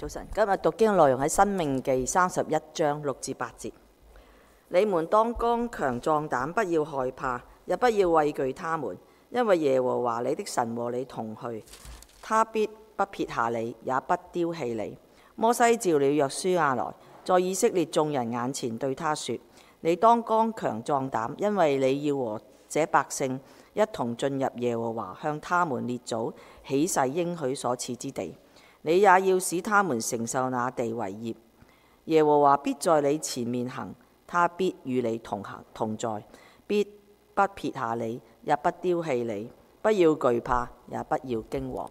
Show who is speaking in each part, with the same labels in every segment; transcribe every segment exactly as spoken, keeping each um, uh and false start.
Speaker 1: 早晨，今日讀經內容喺《申命記》三十一章六至八節。你們當剛強壯膽，不要害怕，也不要畏懼他們，因為耶和華你的神和你同去，他必不撇下你，也不丟棄你。摩西召了約書亞來，在以色列眾人眼前對他說：你當剛強壯膽，因為你要和這百姓一同進入耶和華向他們列祖起誓應許所賜之地。你也要使他們承受那地為業。耶和華必在你前面行，他必與你同行同在，必不撇下你，也不丟棄你。不要懼怕，也不要驚惶。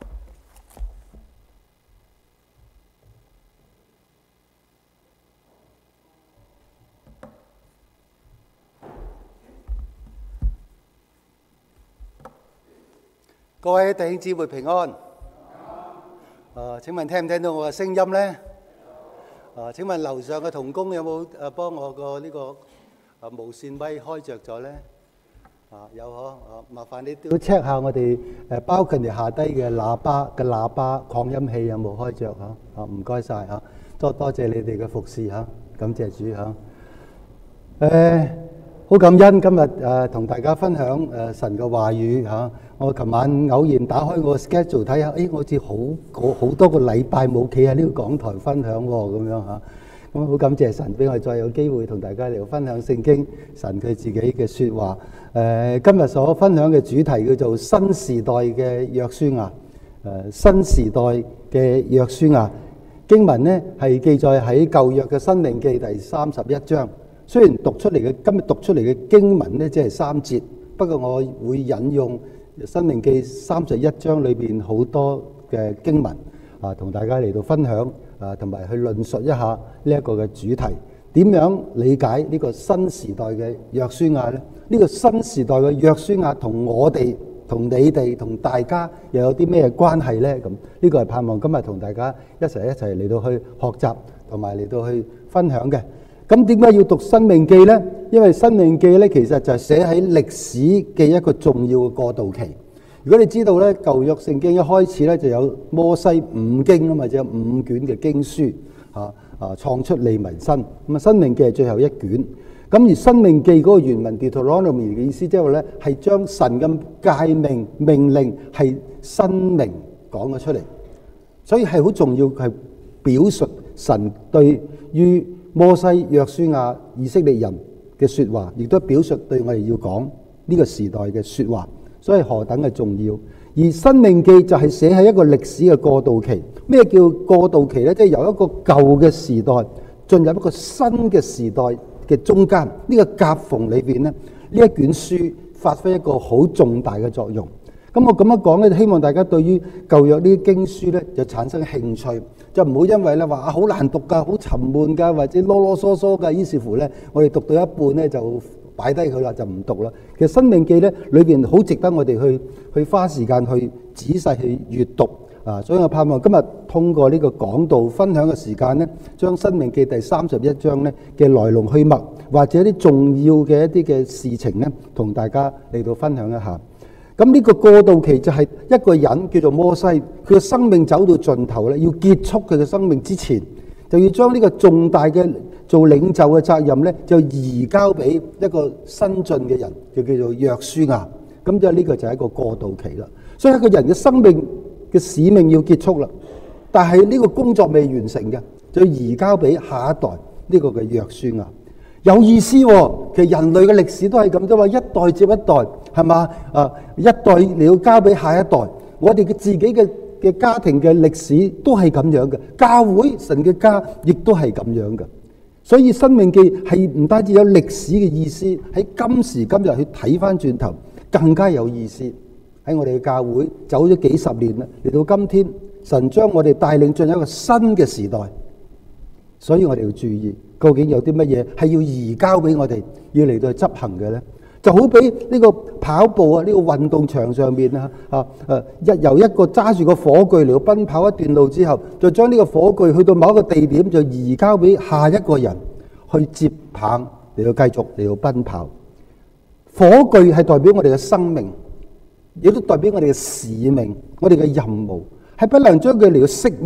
Speaker 2: 各位弟兄姊妹平安。誒，請問聽唔聽到我嘅聲音呢？誒，請問樓上嘅同工有冇誒幫我個呢個誒無線咪開著咗呢？啊，有嗬。誒，麻煩你都 check 下我哋誒包括你下低嘅喇叭嘅喇叭擴音器有冇開著嚇？啊，唔該曬嚇，多多謝你哋嘅服侍嚇，感謝主嚇。誒，好感恩今日誒同大家分享誒神嘅話語嚇。我琴晚偶然打開我 schedule 睇下，誒我好似好好多個禮拜冇企喺呢個講台分享喎，咁樣嚇。咁好感謝神俾我再有機會同大家嚟分享聖經神佢自己嘅説話。誒今日所分享嘅主題叫做新時代嘅約書亞。誒新時代嘅約書亞經文呢係記載喺舊約嘅申命記第三十一章。雖然讀出嚟嘅今日讀出嚟嘅經文呢，只係三節，不過我會引用申命記三十一章裏邊好多嘅經文啊，同大家嚟到分享啊，同埋去論述一下呢一個嘅主題。點樣理解呢個新時代嘅約書亞呢？呢個新時代嘅約書亞同我哋、同你哋、同大家又有啲咩關係呢？咁呢個係盼望今日同大家一齊一齊嚟到去學習同埋嚟到去分享嘅。咁點解要讀申命記呢？因為申命記咧，其實就係寫喺歷史嘅一個重要嘅過渡期。如果你知道咧，舊約聖經一開始咧就有摩西五經啊嘛，即係五卷嘅經書嚇啊，創出利民申。咁啊，申命記係最後一卷。咁而申命記嗰個原文 Deuteronomy 嘅意思，即係話咧係將神嘅誡命命令係申明講咗出嚟，所以係好重要，係表述神對於摩西、約書亞、以色列人嘅説話，亦都表述對我哋要講呢個時代嘅説話，所以何等嘅重要。而申命記就係寫喺一個歷史嘅過渡期。咩叫過渡期呢？即係由一個舊嘅時代進入一個新嘅時代嘅中間，呢個夾縫裏邊呢，呢一卷書發揮一個好重大嘅作用。咁我咁樣講咧，希望大家對於舊約呢啲經書咧就產生興趣，就唔好因為咧話啊好難讀㗎、好沉悶㗎，或者囉囉嗦嗦㗎，於是乎咧我哋讀到一半咧就擺低佢啦，就唔讀啦。其實申命記咧裏邊好值得我哋去去花時間去仔細去閱讀啊！所以我盼望今日通過呢個講道分享嘅時間咧，將申命記第三十一章咧嘅來龍去脈，或者啲重要嘅一啲嘅事情咧，同大家嚟到分享一下。咁呢個過渡期就係一個人叫做摩西，佢嘅生命走到盡頭咧，要結束佢嘅生命之前，就要將呢個重大嘅做領袖嘅責任咧，就移交俾一個新進嘅人，就叫做約書亞。咁即係呢個就係一個過渡期啦。所以一個人嘅生命嘅使命要結束啦，但係呢個工作未完成嘅，就要移交俾下一代呢個嘅約書亞。有意思喎，其實人類嘅歷史都係咁啫嘛，一代接一代，係嘛？啊，一代你要交俾下一代，我哋嘅自己嘅嘅家庭嘅歷史都係咁樣嘅，教會神嘅家亦都係咁樣嘅。所以申命記係唔單止有歷史嘅意思，喺今時今日去睇翻轉頭更加有意思。喺我哋嘅教會走咗幾十年啦，嚟到今天，神將我哋帶領進入一個新嘅時代，所以我哋要注意。究竟有啲乜嘢係要移交俾我哋，要嚟到去執行嘅咧？就好比呢個跑步啊，呢個運動場上面啊，啊誒，一由一個揸住個火炬嚟到奔跑一段路之後，就將呢個火炬去到某一個地點，就移交俾下一個人去接棒嚟到繼續嚟到奔跑。火炬係代表我哋嘅生命，亦都代表我哋嘅使命，我哋嘅任務係不能將佢嚟到熄滅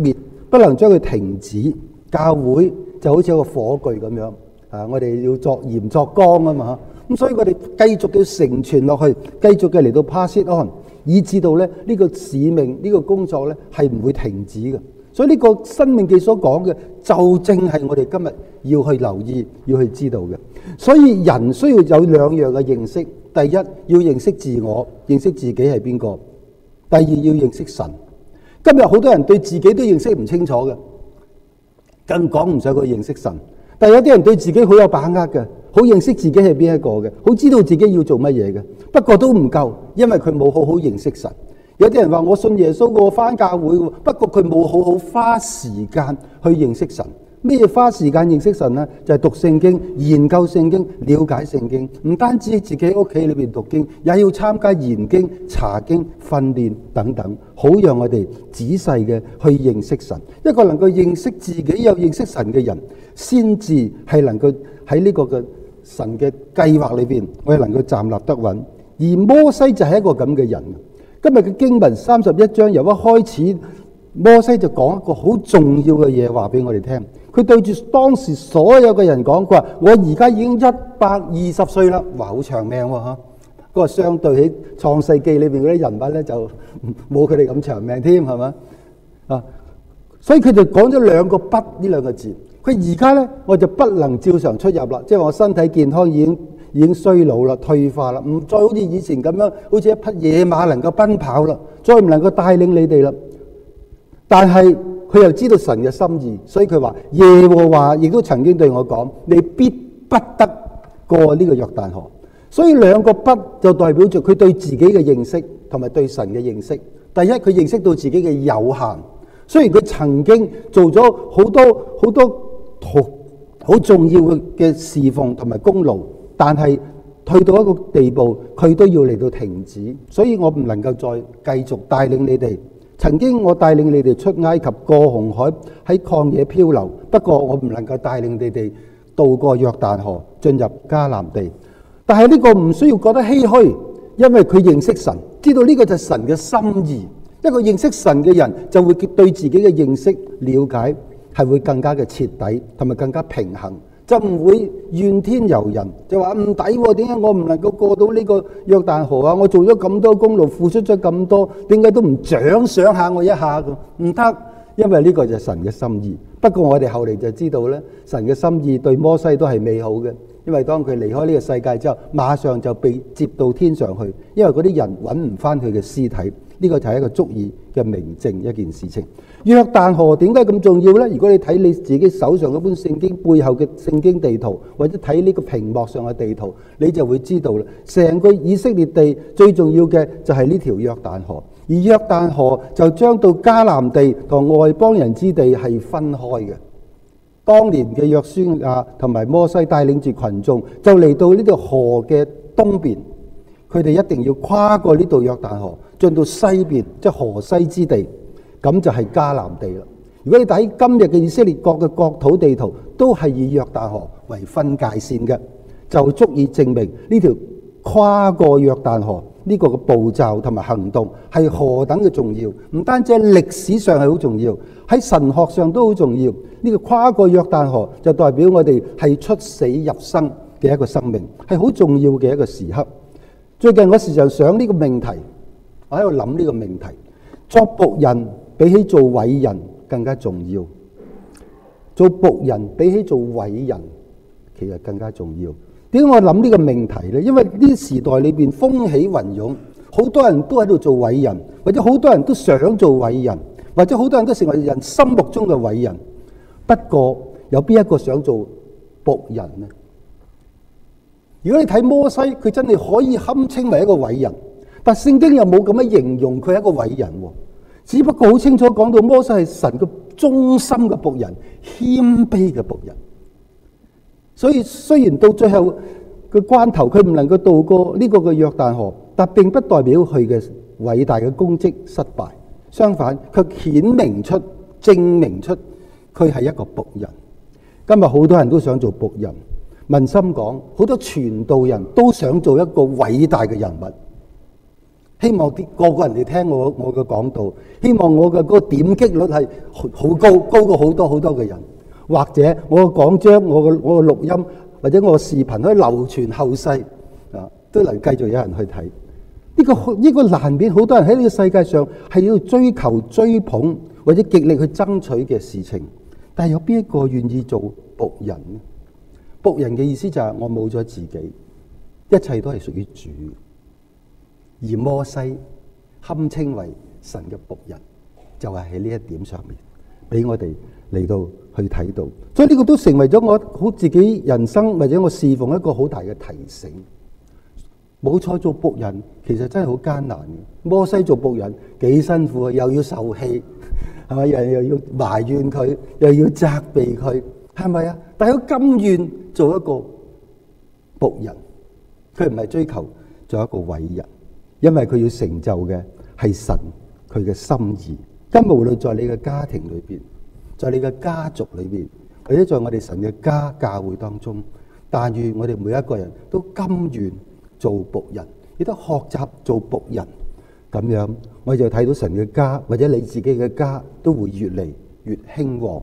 Speaker 2: 不能將佢停止。教會就好似一個火炬咁樣啊，我哋要作鹽作光啊嘛，咁所以我哋繼續嘅承傳落去，繼續嘅嚟到 pass it on，以至到咧呢個使命呢個工作咧係唔會停止嘅。所以呢個申命記所講嘅就正係我哋今日要去留意、要去知道嘅。所以人需要有兩樣嘅認識：第一要認識自我，認識自己係邊個；第二要認識神。今日好多人對自己都認識唔清楚嘅，更講唔上佢認識神。但係有啲人對自己好有把握嘅，好認識自己係邊一個嘅，好知道自己要做乜嘢嘅。不過都唔夠，因為佢冇好好認識神。有啲人話我信耶穌，我返教會，不過佢冇好好花時間去認識神。咩花時間認識神呢？就係讀聖經、研究聖經、了解聖經。唔單止自己喺屋企裏邊讀經，也要參加研經、查經、訓練等等，好讓我哋仔細嘅去認識神。一個能夠認識自己又認識神嘅人，先至係能夠喺呢個嘅神嘅計劃裏邊，我哋能夠站立得穩。而摩西就係一個咁嘅人。今日嘅經文三十一章由一開始，摩西就講一個好重要嘅嘢話俾我哋聽。佢對住當時所有嘅人講，佢話：我而家已經一百二十歲啦，哇，好長命喎嚇！嗰個相對喺創世記裏邊嗰啲人物咧，就冇佢哋咁長命添，係嘛啊？所以佢就講咗兩個不呢兩個字。佢而家咧，我就不能照常出入啦，即係我身體健康已經已經衰老啦、退化啦，唔再好似以前咁樣，好似一匹野馬能夠奔跑啦，再唔能夠帶領你哋啦。但係佢又知道神嘅心意，所以佢話耶和華亦都曾經對我講：你必不得過呢個約旦河。所以兩個不就代表住佢對自己嘅認識同埋對神嘅認識。第一，佢認識到自己嘅有限，雖然佢曾經做咗好多好多好好重要嘅侍奉同埋功勞，但係去到一個地步，佢都要嚟到停止。所以我唔能夠再繼續帶領你哋。曾經我帶領你哋出埃及，過紅海，喺曠野漂流，不過我唔能夠帶領你哋渡過約旦河，進入迦南地。但係呢個唔需要覺得唏噓，因為佢認識神，知道呢個就係神嘅心意。一個認識神嘅人就會對自己嘅認識了解係會更加嘅徹底，同埋更加平衡，就唔會怨天尤人，就話唔抵喎，點解我唔能夠過到呢個約旦河啊？我做咗咁多功勞，付出咗咁多，點解都唔獎賞下我一下？唔得，因為呢個就係神嘅心意。不過我哋後嚟就知道咧，神嘅心意對摩西都係美好嘅，因為當佢離開呢個世界之後，馬上就被接到天上去，因為嗰啲人揾唔翻佢嘅屍體。呢個就係一個足以嘅明證一件事情。約旦河點解咁重要呢？如果你睇你自己手上嗰本聖經背後嘅聖經地圖，或者睇呢個屏幕上嘅地圖，你就會知道啦。成個以色列地最重要嘅就係呢條約旦河，而約旦河就將到迦南地同外邦人之地係分開嘅。當年嘅約書亞同埋摩西帶領住群眾，就嚟到呢條河嘅東邊。佢哋一定要跨過呢度約旦河，進到西邊，即係河西之地，咁就係迦南地啦。如果你睇今日嘅以色列國嘅國土地圖，都係以約旦河為分界線嘅，就足以證明呢條跨過約旦河呢個嘅步驟同埋行動係何等嘅重要。唔單止喺歷史上係好重要，喺神學上都好重要。呢個跨過約旦河就代表我哋係出死入生嘅一個生命，係好重要嘅一個時刻。最近我時常想呢個命題，我喺度諗呢個命題，作僕人比起做偉人更加重要。做僕人比起做偉人其實更加重要。點解我諗呢個命題呢？因為呢時代裏邊風起雲湧，好多人都喺度做偉人，或者好多人都想做偉人，或者好多人都成為人心目中嘅偉人。不過有邊一個想做僕人呢？如果你睇摩西，佢真係可以堪稱為一個偉人，但聖經又冇咁樣形容佢係一個偉人，只不過好清楚講到摩西係神嘅忠心嘅僕人，謙卑嘅僕人。所以雖然到最後嘅關頭，佢唔能夠渡過呢個嘅約旦河，但並不代表佢嘅偉大嘅功績失敗，相反，佢顯明出、證明出佢係一個僕人。今日好多人都想做僕人。問心講，好多傳道人都想做一個偉大嘅人物， 希望啲個個人嚟聽我我嘅講道，希望我嘅嗰個點擊率係好高，高過好多好多嘅人，或者我嘅講章、我嘅我嘅錄音或者我嘅視頻可以流傳後世啊，都能繼續有人去睇。呢個呢個難免好多人喺呢個世界上係要追求、追捧或者極力去爭取嘅事情，但係有邊一個願意做僕人呢？僕人嘅意思就係我冇咗自己，一切都係屬於主。而摩西堪稱為神嘅僕人，就係喺呢一點上面俾我哋嚟到去睇到，所以呢個都成為咗我好自己人生或者我侍奉一個好大嘅提醒。冇錯，做僕人其實真係好艱難嘅。摩西做僕人幾辛苦啊，又要受氣，係咪？又又要埋怨佢，又要責備佢，係咪啊？但係佢甘願做一個僕人，佢唔係追求做一個偉人。因為佢要成就嘅係神佢嘅心意。今日無論在你嘅家庭裏邊，在你嘅家族裏邊，或者在我哋神嘅家教會當中，但願我哋每一個人都甘願做僕人，亦都學習做僕人。咁樣我哋就睇到神嘅家或者你自己嘅家都會越嚟越興旺。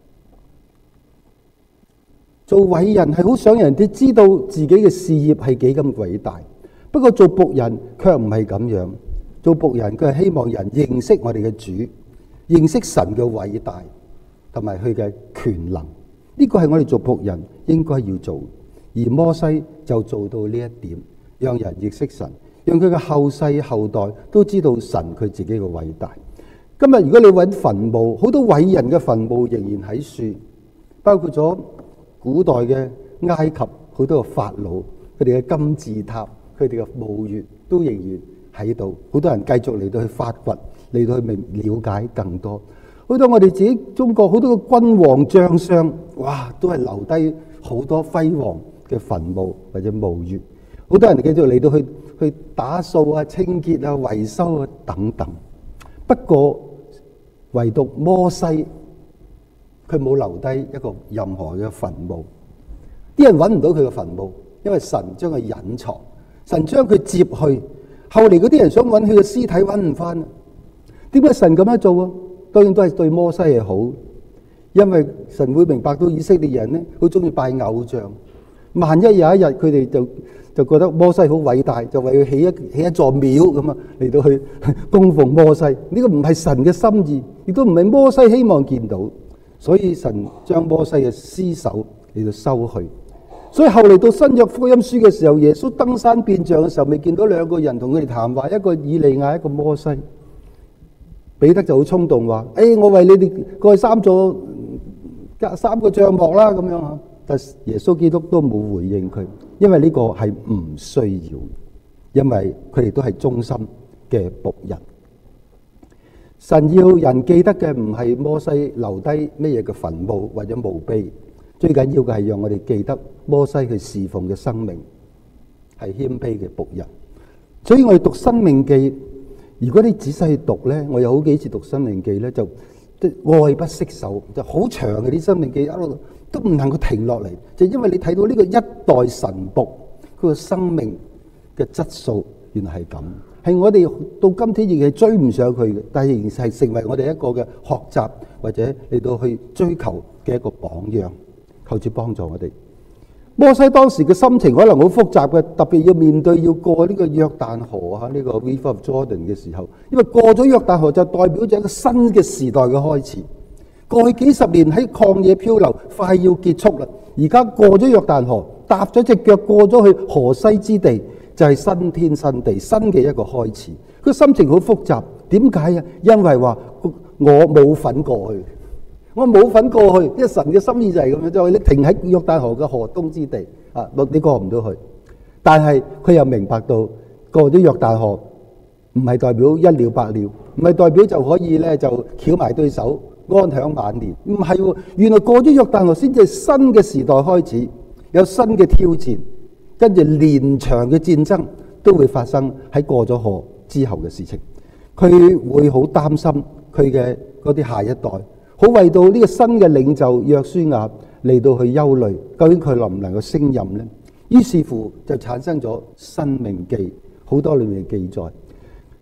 Speaker 2: 做偉人係好想人哋知道自己嘅事業係幾咁偉大。不過做僕人卻唔係咁樣，做僕人佢係希望人認識我哋嘅主，認識神嘅偉大同埋佢嘅權能。呢個係我哋做僕人應該要做。而摩西就做到呢一點，讓人認識神，讓佢嘅後世後代都知道神佢自己嘅偉大。今日如果你揾墳墓，好多偉人嘅墳墓仍然喺樹，包括咗古代嘅埃及好多個法老，佢哋嘅金字塔，佢哋嘅墓穴都仍然喺度，好多人繼續嚟到去發掘，嚟到去明了解更多。好多我哋自己中國好多個君王將相，哇，都係留低好多輝煌嘅墳墓或者墓穴。好多人繼續嚟到去去打掃啊、清潔啊、維修啊等等。不過唯獨摩西，佢冇留低一個任何嘅墳墓，啲人揾唔到佢嘅墳墓，因為神將佢隱藏。神將佢接去，後嚟嗰啲人想揾佢嘅屍體揾唔翻。點解神咁樣做啊？當然都係對摩西係好，因為神會明白到以色列人呢好中意拜偶像。萬一有一日佢哋就就覺得摩西好偉大，就為佢起一起一座廟咁啊，嚟到去供奉摩西。呢個唔係神嘅心意，亦都唔係摩西希望見到，所以神將摩西嘅屍首嚟到收去。所以後嚟到新約福音書嘅時候，耶穌登山變像嘅時候，未見到兩個人同佢哋談話，一個以利亞，一個摩西。彼得就好衝動話：誒、哎，我為你哋過去三座隔三個帳幕啦，咁樣嚇。但耶穌基督都冇回應佢，因為呢個係唔需要，因為佢哋都係忠心嘅僕人。神要人記得嘅唔係摩西留低乜嘢嘅墳墓或者墓碑。最緊要嘅係讓我哋記得摩西佢侍奉嘅生命係謙卑嘅僕人。所以我哋讀申命記，如果你仔細去讀呢，我有好幾次讀申命記呢，就即愛不釋手，就好長嘅啲申命記一路都唔能夠停落嚟，就因為你睇到呢個一代神僕佢個生命嘅質素原來係咁，係我哋到今天亦係追唔上佢嘅，但係仍然係成為我哋一個嘅學習或者嚟到去追求嘅一個榜樣。求主幫助我哋。摩西當時嘅心情可能好複雜嘅，特別要面對要過呢個約旦河啊，呢個 River of Jordan 嘅時候，因為過咗約旦河就代表咗一個新嘅時代嘅開始。過去幾十年喺曠野漂流，快要結束啦。而家過咗約旦河，踏咗隻腳過咗去河西之地，就係新天新地，新嘅一個開始。佢心情好複雜，點解啊？因為話我冇份過去。我冇份過去，因為神嘅心意就係咁樣，就係你停喺約旦河嘅河東之地啊，你過唔到去。但係佢又明白到過咗約旦河唔係代表一了百了，唔係代表就可以咧就翹埋對手安享晚年。唔係喎，原來過咗約旦河先至係新嘅時代開始，有新嘅挑戰，跟住連場嘅戰爭都會發生喺過咗河之後嘅事情。佢會好擔心佢嘅嗰啲下一代。好為到呢個新嘅領袖約書亞嚟到去憂慮，究竟佢能唔能夠升任呢？於是乎就產生咗申命記好多裏面嘅記載。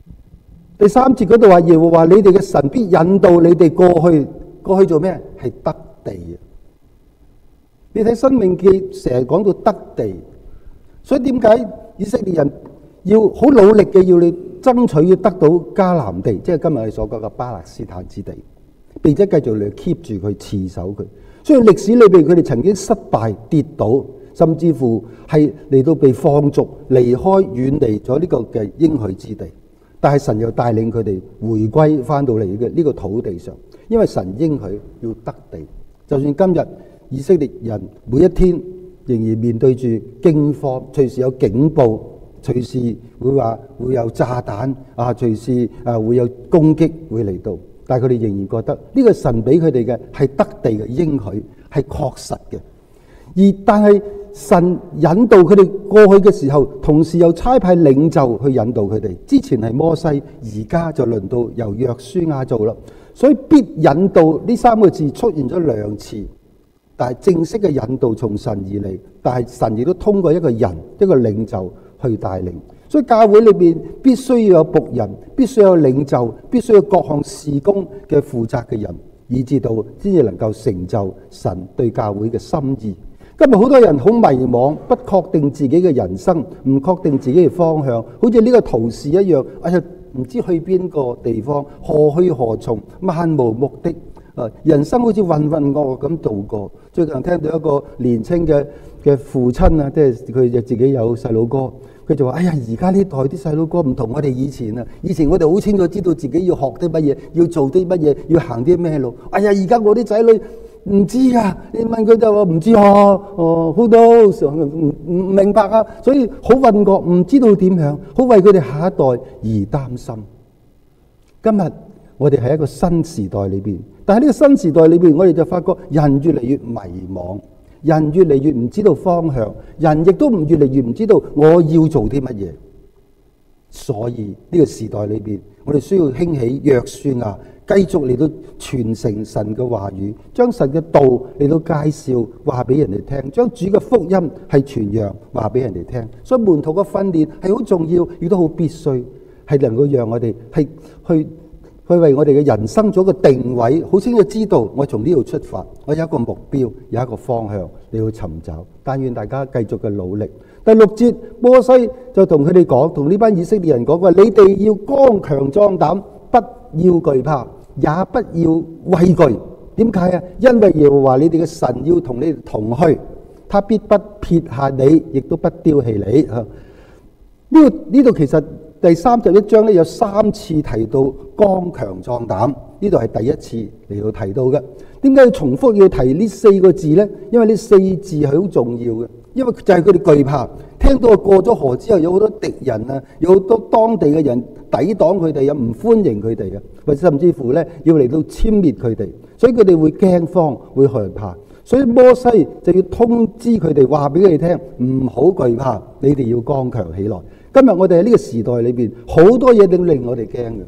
Speaker 2: 第三節嗰度話，耶和華你哋嘅神必引導你哋過去，過去做咩？係得地啊！你睇《申命記》成日講到得地，所以點解以色列人要好努力嘅要你爭取要得到迦南地，即係今日我哋所講嘅巴勒斯坦之地，並且繼續嚟 keep 住佢，持守佢。所以歷史裏邊佢哋曾經失敗、跌倒，甚至乎係嚟到被放逐、離開、遠離咗呢個嘅應許之地。但係神又帶領佢哋回歸翻到嚟嘅呢個土地上，因為神應許要得地。就算今日以色列人每一天仍然面對住驚慌，隨時有警報，隨時會話會有炸彈啊，隨時啊會有攻擊會嚟到，但係佢哋仍然覺得呢個神俾佢哋嘅係得地嘅應許，係確實嘅。而但係神引導佢哋過去嘅時候，同時又差派領袖去引導佢哋。之前係摩西，而家就輪到由約書亞做啦。所以必引導呢三個字出現咗兩次，但係正式嘅引導從神而嚟，但係神亦都通過一個人一個領袖去帶領。所以教會裏邊必須要有僕人，必須有領袖，必須有各項事工嘅負責嘅人，以至到先至能夠成就神對教會嘅心意。今日好多人好迷茫，不確定自己嘅人生，唔確定自己嘅方向，好似呢個圖示一樣，哎呀，唔知去邊個地方，何去何從，漫無目的。啊，人生好似渾渾噩噩咁度過。最近聽到一個年青嘅嘅父親啊，即係佢就自己有細佬哥，佢就話：哎呀，而家呢代啲細佬哥唔同我哋以前啊！以前我哋好清楚知道自己要學啲乜嘢，要做啲乜嘢，要行啲咩路。哎呀，而家我啲仔女唔知啊！你問佢就話唔知啊，哦，好多唔唔明白啊，所以好混淆，唔知道點樣，好為佢哋下一代而擔心。今日我哋喺一個新時代裏邊，但係呢個新時代裏邊，我哋就發覺人越嚟越迷茫，人越嚟越唔知道方向，人亦都唔越嚟越唔知道我要做啲乜嘢。所以呢個時代裏邊，我哋需要興起約書亞，繼續嚟到傳承神嘅話語，將神嘅道嚟到介紹話俾人哋聽，將主嘅福音係傳揚話俾人哋聽。所以門徒嘅訓練係好重要，亦都好必須，係能夠讓我哋係去去為我哋嘅人生做一個定位，好清楚知道我從呢度出發，我有一個目標，有一個方向你要尋找。但願大家繼續嘅努力。第六節，摩西就同佢哋講，同呢班以色列人講話：你哋要剛強壯膽，不要懼怕，也不要畏懼。點解啊？因為耶和華你哋嘅神要同你哋同去，他必不撇下你，亦都不丟棄你。呢度呢度其實第三十一章咧有三次提到剛強壯膽，呢度係第一次嚟到提到嘅。點解要重複要提呢四個字呢？因為呢四字係好重要嘅。因為就係佢哋懼怕，聽到過咗河之後有好多敵人啊，有好多當地嘅人抵擋佢哋，又唔歡迎佢哋啊，或者甚至乎咧要嚟到殲滅佢哋，所以佢哋會驚慌，會害怕。所以摩西就要通知佢哋，話俾佢哋聽，唔好懼怕，你哋要剛強起來。今日我哋喺呢個時代裏邊，好多嘢都令我哋驚嘅。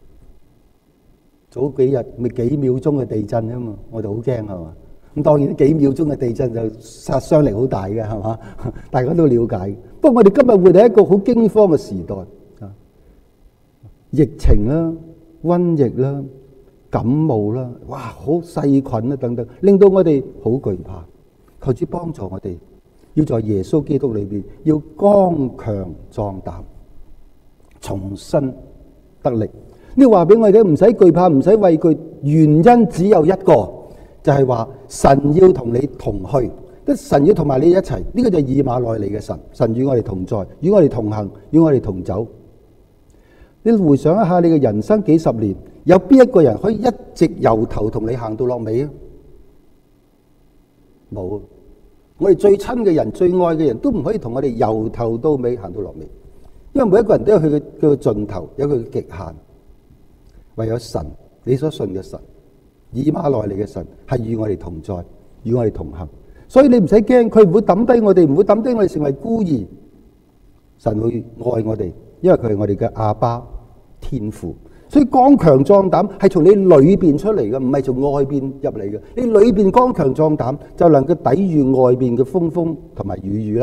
Speaker 2: 早幾日咪幾秒鐘嘅地震啊嘛，我哋好驚係嘛。咁當然幾秒鐘嘅地震就殺傷力好大嘅，係嘛？大家都了解。不過我哋今日活喺一個好驚慌嘅時代啊，疫情啦、瘟疫啦、感冒啦，哇，好細菌啦等等，令到我哋好懼怕。求主幫助我哋，要在耶穌基督裏邊要剛強壯膽，重新得力。呢話俾我哋唔使懼怕，唔使畏懼，原因只有一個。就係話神要同你同去，即神要同埋你一齊，呢個就係以馬內利嘅神，神與我哋同在，與我哋同行，與我哋同走。你回想一下你嘅人生幾十年，有邊一個人可以一直由頭同你行到落尾啊？冇，我哋最親嘅人、最愛嘅人都唔可以同我哋由頭到尾行到落尾，因為每一個人都有佢嘅佢嘅盡頭，有佢嘅極限。唯有神，你所信嘅神，以馬內利嘅神係與我哋同在，與我哋同行，所以你唔使驚，佢唔會抌低我哋，唔會抌低我哋成為孤兒。神會愛我哋，因為佢係我哋嘅阿爸天父。所以剛強壯膽係從你裏邊出嚟嘅，唔係從外邊入嚟嘅。你裏邊剛強壯膽，就能夠抵禦外邊嘅風風同埋雨雨啦。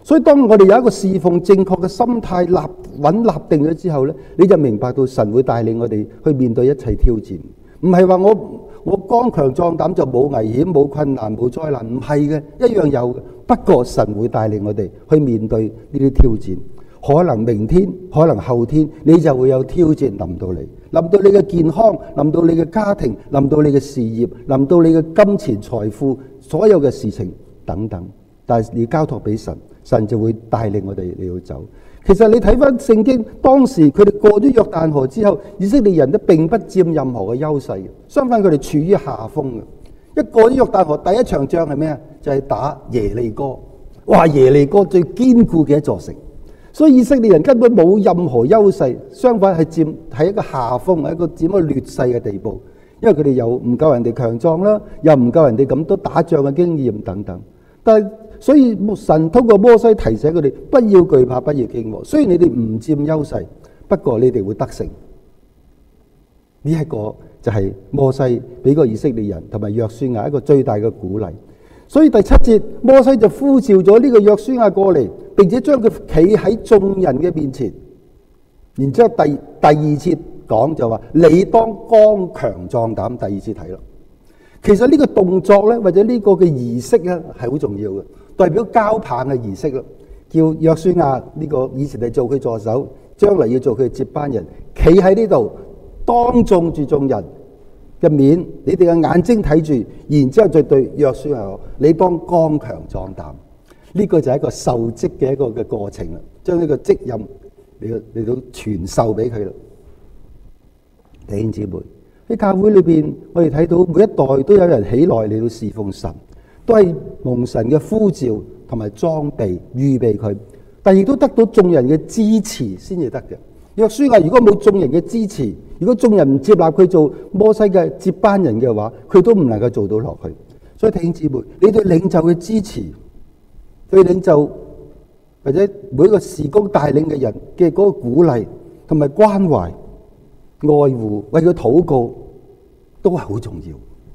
Speaker 2: 所以當我哋有一個侍奉正確嘅心態立穩立定咗之後呢，你就明白到神會帶領我哋去面對一切挑戰。唔係話我我剛強壯膽就冇危險、冇困難、冇災難，唔係嘅，一樣有嘅。不過神會帶領我哋去面對呢啲挑戰。可能明天，可能後天，你就會有挑戰臨到你，臨到你嘅健康，臨到你嘅家庭，臨到你嘅事業，臨到你嘅金錢財富，所有嘅事情等等。但係你交託俾神，神就會帶領我哋嚟到走。其實你睇翻聖經，當時佢哋過咗約旦河之後，以色列人都並不佔任何嘅優勢嘅，相反佢哋處於下風嘅。一過咗約旦河，第一場仗係咩啊？就係、是、打耶利哥。哇！耶利哥最堅固嘅一座城。所以以色列人根本冇任何優勢，相反係佔喺一個下風，係一個佔一個劣勢嘅地步。因為佢哋又唔夠人哋強壯啦，又唔夠人哋咁多打仗嘅經驗等等。但係所以神通過摩西提醒佢哋不要懼怕，不要驚惶。雖然你哋唔佔優勢，不過你哋會得勝。呢一個就係摩西俾個以色列人同埋約書亞一個最大嘅鼓勵。所以第七節，摩西就呼召咗呢個約書亞過嚟，並且將佢企喺眾人嘅面前。然之後第第二節講就話：你當剛強壯膽。第二節睇咯。其實呢個動作咧，或者呢個嘅儀式咧，係好重要嘅，代表交棒嘅儀式咯。叫約書亞呢個以前係做佢助手，將來要做佢嘅接班人，企喺呢度當眾住眾人嘅面，你哋嘅眼睛睇住，然之後再對約書亞講：你當剛強壯膽。呢個就係一個受職嘅一個嘅過程啦，將呢個職任嚟到嚟到傳授俾佢啦。弟兄姊妹，喺教會裏邊，我哋睇到每一代都有人起來嚟到侍奉神，都係蒙神嘅呼召同埋裝備預備佢，但亦都得到眾人嘅支持先至得嘅。約書亞如果冇眾人嘅支持，如果眾人唔接納佢做摩西嘅接班人嘅話，佢都唔能夠做到落去。所以弟兄姊妹，你對領袖嘅支持，對領袖或者每一個事工帶領嘅人嘅嗰個鼓勵同埋關懷、愛護、為佢禱告，都係好重要。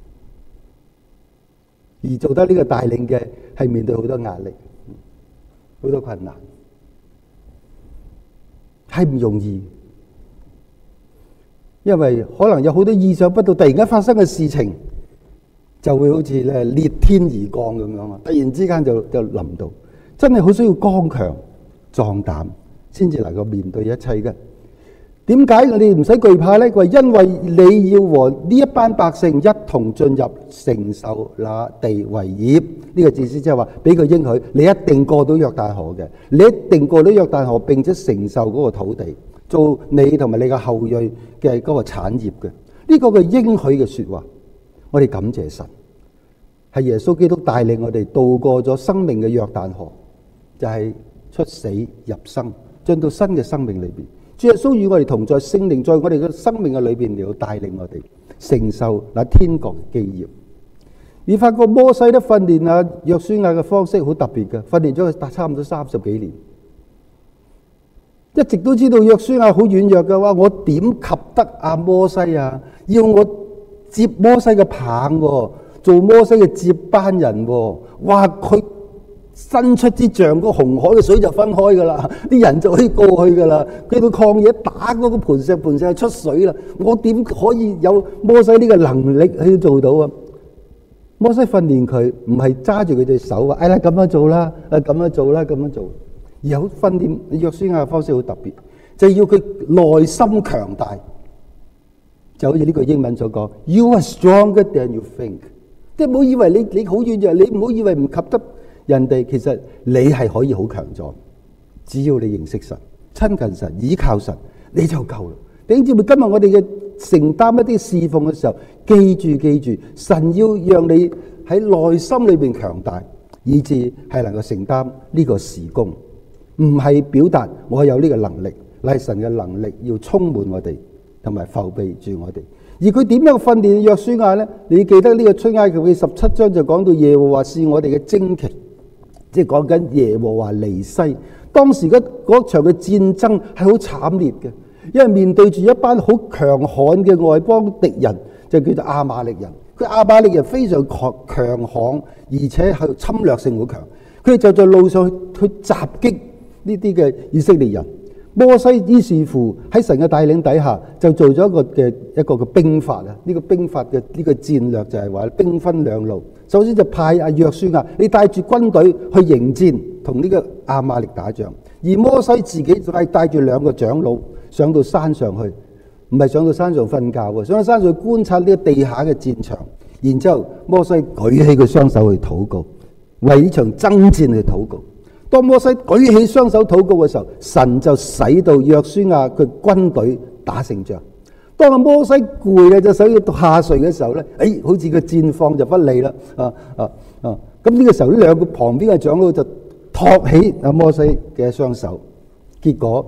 Speaker 2: 而做得呢個帶領嘅係面對好多壓力、好多困難，係唔容易。因為可能有好多意想不到突然間發生嘅事情，就會好似咧裂天而降咁樣啊！突然之間就就臨到，真係好需要剛強壯膽，先至能夠面對一切嘅。點解我哋唔使懼怕呢？佢話因為你要和呢一班百姓一同進入承受那地為業。呢個意思即係話俾佢應許，你一定過到約旦河嘅，你一定過到約旦河，並且承受嗰個土地，做你同埋你嘅後裔嘅嗰個產業嘅。呢個嘅應許嘅說話，我哋感謝神，係耶穌基督帶領我哋渡過咗生命嘅約旦河，就係出死入生，進到新嘅生命裏邊。主耶穌與我哋同在，聖靈在我哋嘅生命嘅裏邊嚟到帶領我哋承受那天國嘅基業。你發覺摩西咧訓練啊約書亞嘅方式好特別嘅，訓練咗佢差唔多三十幾年，一直都知道約書亞好軟弱嘅話，我點及得阿摩西啊？要我接摩西嘅棒，做摩西嘅接班人，哇！佢伸出支杖，個紅海嘅水就分開噶啦，啲人就可以過去噶啦。佢到曠野打嗰個磐石，磐石就出水啦。我點可以有摩西呢個能力去做到啊？摩西訓練佢唔係揸住佢隻手話，哎啦咁樣做啦，啊咁樣做啦，咁樣做。而有訓練約書亞嘅方式好特別，就係要佢內心強大，就好似呢個英文所講 ，You are stronger than you think。即係唔好以為你你好軟弱，你唔好以為唔及得人哋，其實你係可以好強壯，只要你認識神、親近神、倚靠神，你就夠啦。弟兄姊妹，今日我哋嘅承擔一啲侍奉嘅時候，記住記住，神要讓你喺內心裏邊強大，以致係能夠承擔呢個事工，唔係表達我有呢個能力，乃係神嘅能力要充滿我哋，同埋覆庇住我哋。而佢點樣訓練約書亞呢？你記得呢個出埃及記十七章就講到耶和華是我哋嘅旌旗。即係講緊耶和華尼西，當時嗰嗰場嘅戰爭係好慘烈嘅，因為面對住一班好強悍嘅外邦敵人，就叫做亞瑪力人。佢亞瑪力人非常強強悍，而且係侵略性好強。 佢就在路上去去襲擊呢啲嘅以色列人。摩西於是乎喺神嘅帶領底下，就做咗一個嘅一個嘅兵法啊！呢個兵法嘅呢個戰略就係話兵分兩路。首先就派阿約書亞，你帶住軍隊去迎戰，同呢個亞瑪力打仗。而摩西自己就係帶住兩個長老上到山上去，唔係上到山上瞓覺喎，上到山上去觀察呢個地下嘅戰場。然之後，摩西舉起佢雙手去禱告，為呢場爭戰去禱告。當摩西舉起雙手禱告嘅時候，神就使到約書亞佢軍隊打勝仗。當阿摩西攰嘅隻手要下垂嘅時候咧，誒，好似個戰況就不利啦，啊啊啊！咁呢個時候呢兩個旁邊嘅長老就托起阿摩西嘅雙手，結果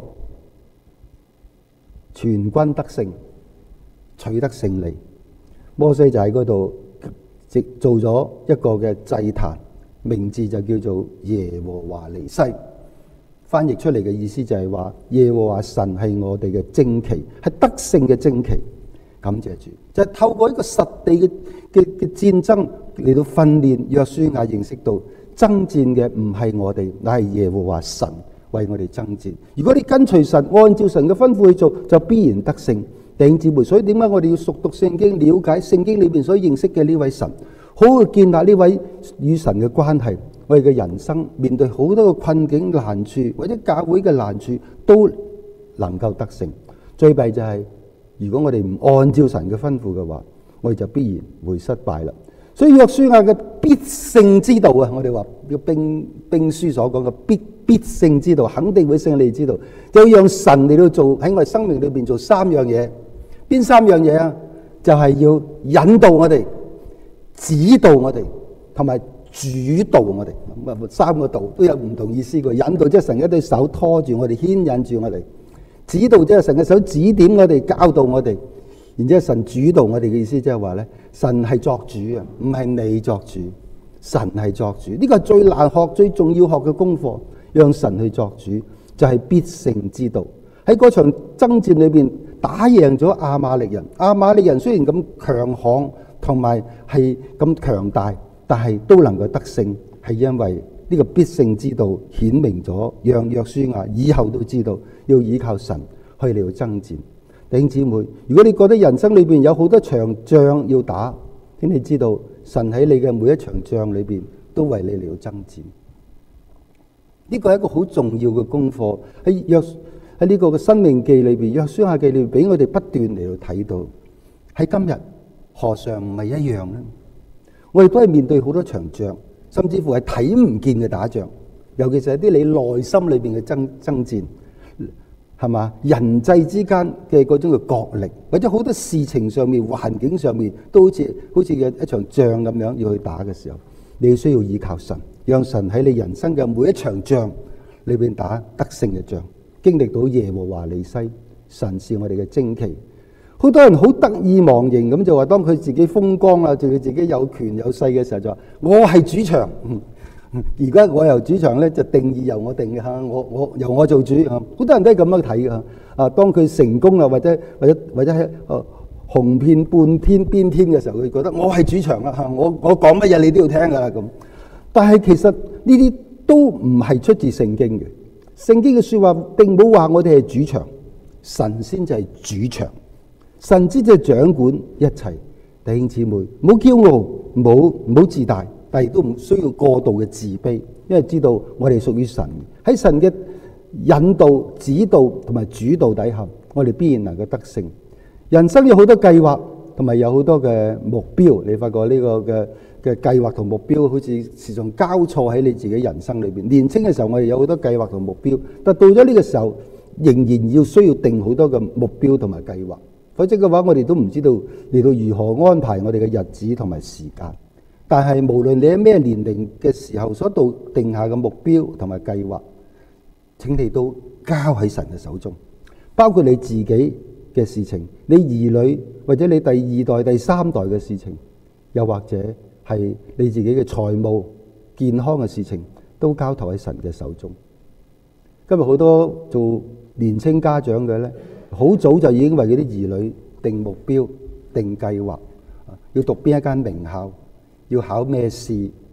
Speaker 2: 全軍得勝，取得勝利。摩西就喺嗰度即做咗一個嘅祭壇。名字就叫做耶和華尼西，翻譯出嚟嘅意思就係話耶和華神係我哋嘅旌旗，係得勝嘅旌旗。感謝主，就係、是、透過一個實地嘅嘅嘅戰爭嚟到訓練約書亞認識到爭戰嘅唔係我哋，乃係耶和華神為我哋爭戰。如果你跟隨神，按照神嘅吩咐去做，就必然得勝。弟兄姊妹，所以點解我哋要熟讀聖經，了解聖經裏邊所認識嘅呢位神？好好建立呢位與神嘅關係，我哋嘅人生面對好多嘅困境難處，或者教會嘅難處，都能夠得勝。最弊就係、是，如果我哋唔按照神嘅吩咐嘅話，我哋就必然會失敗啦。所以約書亞嘅必勝之道啊，我哋話呢個兵兵書所講嘅必必勝之道，肯定會勝利之道，就要讓神嚟到做喺我哋生命裏邊做三樣嘢。邊三樣嘢啊？就係、是、要引導我哋。指導我哋同埋主導我哋，咁啊三個道都有唔同意思嘅。引導即係神一對手拖住我哋，牽引住我哋；指導即係神嘅手指點我哋，教導我哋。然之後神主導我哋嘅意思即係話咧，神係作主啊，唔係你作主，神係作主。呢個係最難學、最重要學嘅功課，讓神去作主，就係、是、必勝之道。喺嗰場爭戰裏邊打贏咗亞瑪力人，亞瑪力人雖然咁強悍。同埋係咁強大，但係都能夠得勝，係因為呢個必勝之道顯明咗，讓約書亞以後都知道要依靠神去嚟到爭戰。弟兄姊妹，如果你覺得人生裏邊有好多場仗要打，請你知道神喺你嘅每一場仗裏邊都為你嚟到爭戰。呢個係一個好重要嘅功課，喺約喺呢個嘅申命記裏邊，約書亞記裏邊俾我哋不斷嚟到睇到。喺今日何嘗唔係一樣呢？我哋都係面對好多場仗，甚至乎係睇唔見嘅打仗，尤其是係啲你內心裏邊嘅爭爭戰，係嘛？人際之間嘅嗰種嘅角力，或者好多事情上面、環境上面，都好似好似嘅一場仗咁樣要去打嘅時候，你需要依靠神，讓神喺你人生嘅每一場仗裏邊打得勝嘅仗，經歷到耶和華尼西，神是我哋嘅旌旗。好多人好得意忘形咁就話，當佢自己風光啦，就佢自己有權有勢嘅時候就話我係主場。而家我由主場咧就定義由我定嘅嚇，我我由我做主嚇。好多人都係咁樣睇嘅啊。當佢成功啦，或者或者或者喺啊紅遍半天邊天嘅時候，佢覺得我係主場啦嚇，我我講乜嘢你都要聽㗎啦咁。但係其實呢啲都唔係出自聖經嘅。聖經嘅説話並冇話我哋係主場，神先就係主場。神之就掌管一切，弟兄姊妹，唔好驕傲，唔好唔好自大，但係都唔需要過度嘅自卑，因為知道我哋屬於神，喺神嘅引導、指導同埋主導底下，我哋必然能夠得勝。人生有好多計劃，同埋有好多嘅目標，你發覺呢個嘅嘅計劃同目標好似時常交錯喺你自己人生裏邊。年輕嘅時候，我哋有好多計劃同目標，但到咗呢個時候，仍然要需要定好多嘅目標同埋計劃。否則嘅話，我哋都唔知道嚟到如何安排我哋嘅日子同埋時間。但係無論你喺咩年齡嘅時候所到定下嘅目標同埋計劃，請你都交喺神嘅手中，包括你自己嘅事情，你兒女或者你第二代、第三代嘅事情，又或者係你自己嘅財務、健康嘅事情，都交託喺神嘅手中。今日好多做年青家長嘅咧，好早就已經為嗰啲兒女定目標、定計劃，要讀邊一間名校，要考咩試，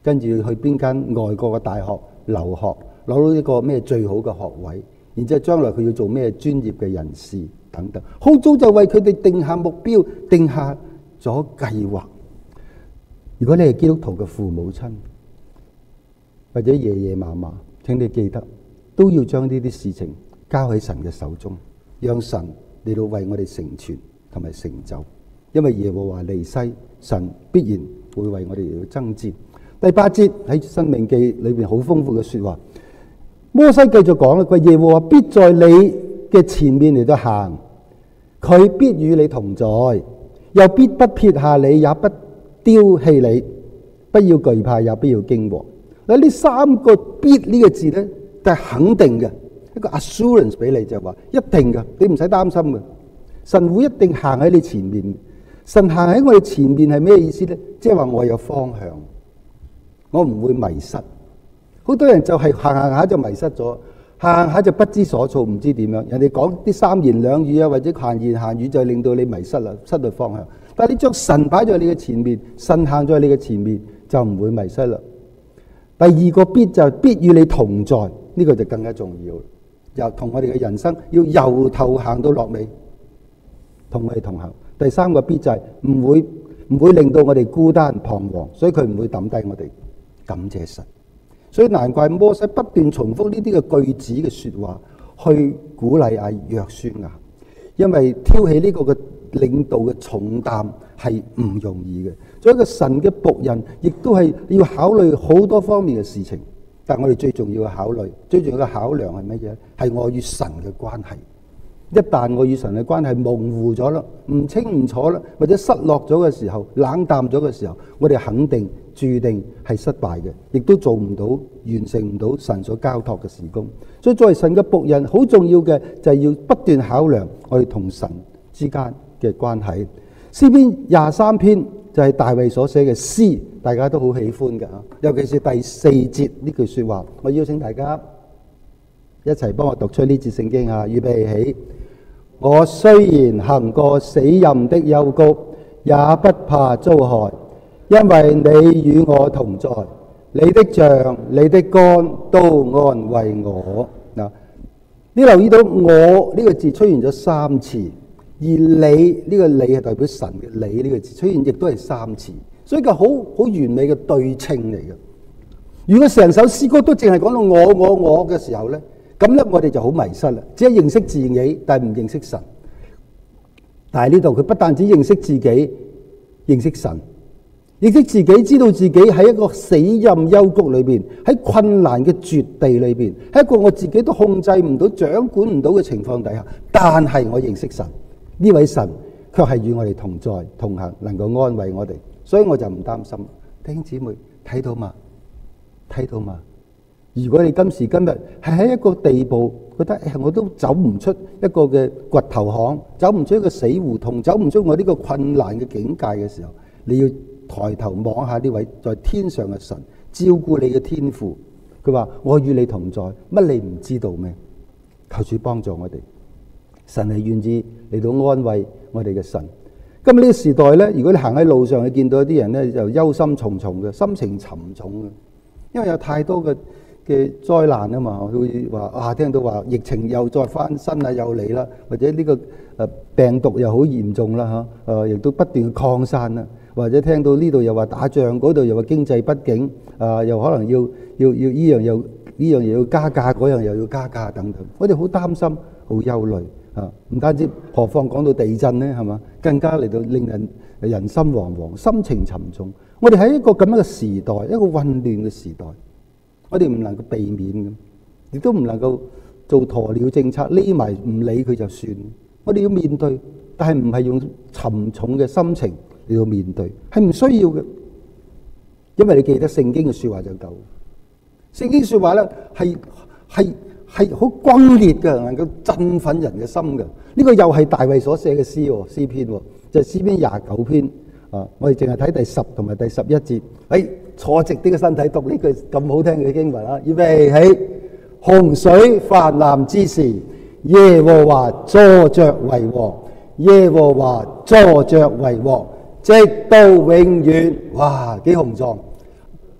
Speaker 2: 跟住去邊間外國嘅大學留學，攞到一個咩最好嘅學位，然之後將來佢要做咩專業嘅人士等等，好早就為佢哋定下目標，定下咗計劃。如果你係基督徒嘅父母親或者爺爺嫲嫲，請你記得都要將呢啲事情交喺神嘅手中，讓神嚟到為我哋成全同埋成就。因為耶和華離西，神必然會為我哋嚟到爭戰。第八節喺申命記裏邊好豐富嘅說話，摩西繼續講啦，佢話耶和華必在你嘅前面嚟到行，佢必與你同在，又必不撇下你，也不丟棄你，不要懼怕，也不要驚惶。嗱，呢三個必呢個字咧，就係肯定嘅一個 assurance 俾你，就係話一定嘅，你唔使擔心嘅。神會一定行喺你前面。神行喺我哋前面係咩意思咧？即係話我有方向，我唔會迷失。好多人就係行行下就迷失咗，行行下就不知所措，唔知點樣。人哋講啲三言兩語啊，或者閒言閒語就令到你迷失啦，失去方向。但係你將神擺在你嘅前面，神行在你嘅前面，就唔會迷失啦。第二個必就係必與你同在，呢、這個就更加重要。由同我哋嘅人生要由頭行到落尾，同我哋同行。第三個必就係唔會唔會令到我哋孤單彷徨，所以佢唔會抌低我哋。感謝神，所以難怪摩西不斷重複呢啲嘅句子嘅說話，去鼓勵阿約書亞，因為挑起呢個嘅領導嘅重擔係唔容易嘅。做一個神嘅僕人，亦都係要考慮好多方面嘅事情。但我哋最重要嘅考慮，最重要嘅考量係乜嘢？係我與神嘅關係。一旦我與神嘅關係模糊咗啦，唔清唔楚啦，或者失落咗嘅時候，冷淡咗嘅時候，我哋肯定注定係失敗嘅，亦都做唔到，完成唔到神所交託嘅事工。所以作為神嘅僕人，好重要嘅就係要不斷考量我哋同神之間嘅關係。詩篇廿三篇就係大衛所寫嘅詩，大家都好喜歡嘅，尤其是第四節呢句說話，我邀請大家一齊幫我讀出呢節聖經啊！預備起。我雖然行過死蔭的幽谷，也不怕遭害，因為你與我同在，你的杖、你的竿都安慰我。嗱，你留意到我呢個字出現咗三次，而你呢個你係代表神嘅你呢個字出現亦都係三次，所以個好好完美嘅對稱嚟嘅。如果成首詩歌都淨係講到我我我嘅時候咧，咁咧我哋就好迷失啦，只係認識自己，但係唔認識神。但係呢度佢不但止認識自己，認識神，認識自己，知道自己喺一個死蔭幽谷裏邊，喺困難嘅絕地裏邊，喺一個我自己都控制唔到、掌管唔到嘅情況底下，但係我認識神，呢位神卻係與我哋同在同行，能夠安慰我哋，所以我就唔擔心。弟兄姊妹睇到嘛？睇到嘛？如果你今時今日係喺一個地步，覺得誒我都走唔出一個嘅掘頭巷，走唔出一個死胡同，走唔出我呢個困難嘅境界嘅時候，你要抬頭望下呢位在天上嘅神，照顧你嘅天父。佢話我與你同在，乜你唔知道咩？求主幫助我哋，神係願意嚟到安慰我哋嘅神。今日呢個時代咧，如果你行喺路上，你見到一啲人咧就憂心忡忡嘅，心情沉重嘅，因為有太多嘅嘅災難啊嘛，佢會話啊，聽到話疫情又再翻身啦，又嚟啦，或者呢個誒病毒又好嚴重啦嚇，誒亦都不斷擴散啦，或者聽到呢度又話打仗，嗰度又話經濟不景，啊又可能要要要依樣又呢樣又要加價，嗰樣又要加價等等，我哋好擔心，好憂慮啊！唔單止，何況講到地震咧，係嘛，更加嚟到令人人心惶惶、心情沉重。我哋喺一個咁樣嘅時代，一個混亂嘅時代。我哋唔能夠避免嘅，亦都唔能夠做鴕鳥政策，匿埋唔理佢就算。我哋要面對，但係唔係用沉重嘅心情嚟到面對，係唔需要嘅。因為你記得聖經嘅說話就夠。聖經說話咧係係係好轟烈嘅，能夠振奮人嘅心嘅。呢個又係大衛所寫嘅詩詩篇，就係詩篇廿九篇。啊！我哋淨係睇第十同埋第十一節。誒，坐直啲嘅身體讀呢句咁好聽嘅經文啊！預備起，洪水泛濫之時，耶和華坐着為王，耶和華坐着為王，直到永遠。哇！幾雄壯！